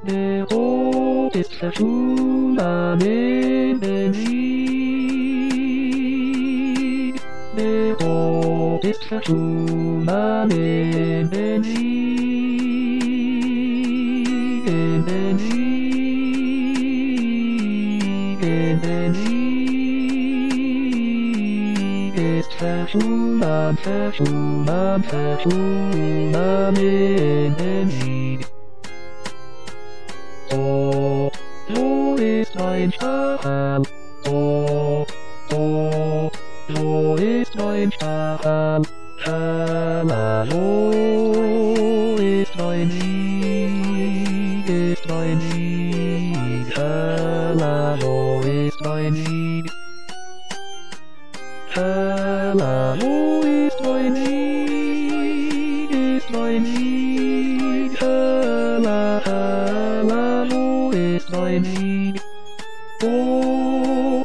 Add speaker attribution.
Speaker 1: Devo essa chuva de benzina. Devo essa chuva de benzina. Essa chuva de benzina. Oh, so ist mein Stachel. Oh, so ist mein Stachel. So ist mein Sieg, ist mein Sieg. So ist mein Sieg. So ist mein Sieg, ist mein Sieg. So ist mein Sieg. Oh.